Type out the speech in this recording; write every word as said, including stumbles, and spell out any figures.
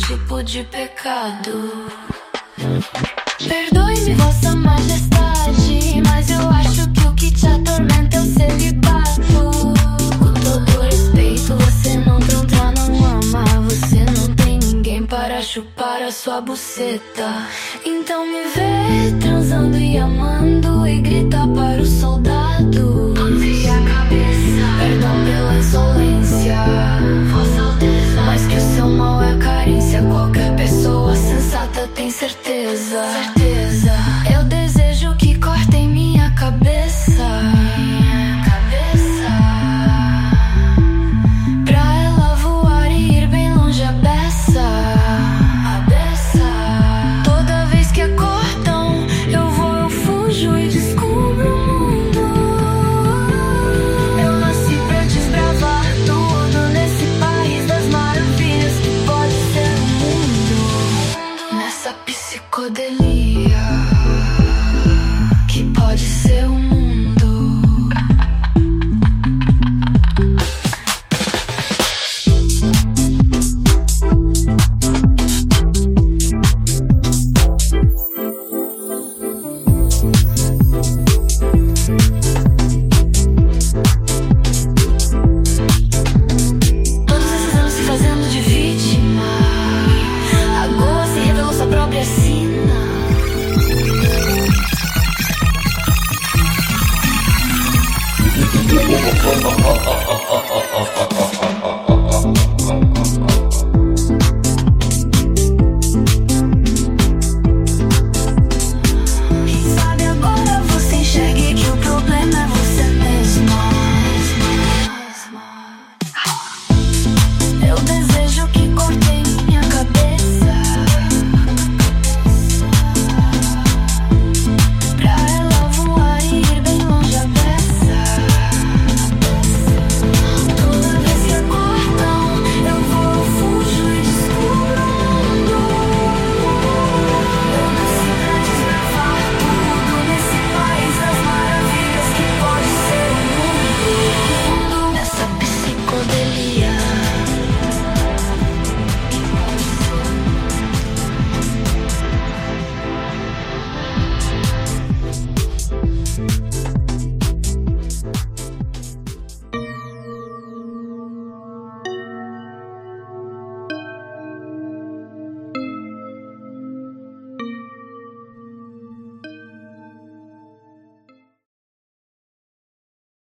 tipo de pecado. Perdoe-me, Vossa Majestade, mas eu acho que o que te atormenta é o celibato. Com todo respeito, você não transa, não ama. Você não tem ninguém para chupar a sua buceta. Então me vê transando e amando.